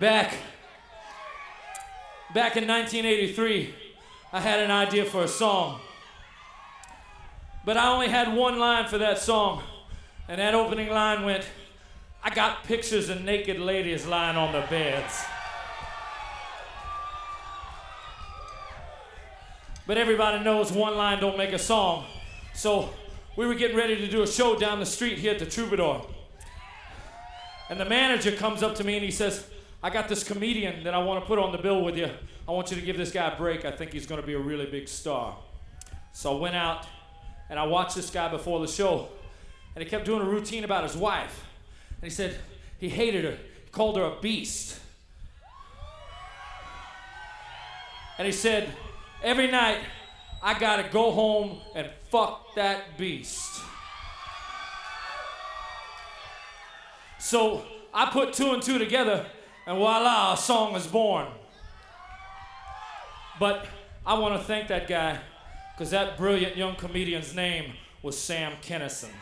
Back in 1983, I had an idea for a song. But I only had one line for that song, and that opening line went, "I got pictures of naked ladies lying on their beds." But everybody knows one line don't make a song. So we were getting ready to do a show down the street here at the Troubadour. And the manager comes up to me and he says, "I got this comedian that I want to put on the bill with you. I want you to give this guy a break. I think he's going to be a really big star." So I went out and I watched this guy before the show. And he kept doing a routine about his wife. And he said he hated her. He called her a beast. And he said, "Every night, I gotta go home and fuck that beast." So I put two and two together, and voila, a song is born. But I want to thank that guy, because that brilliant young comedian's name was Sam Kinison.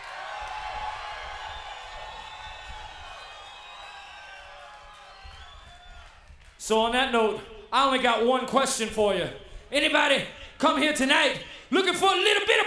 So on that note, I only got one question for you. Anybody come here tonight looking for a little bit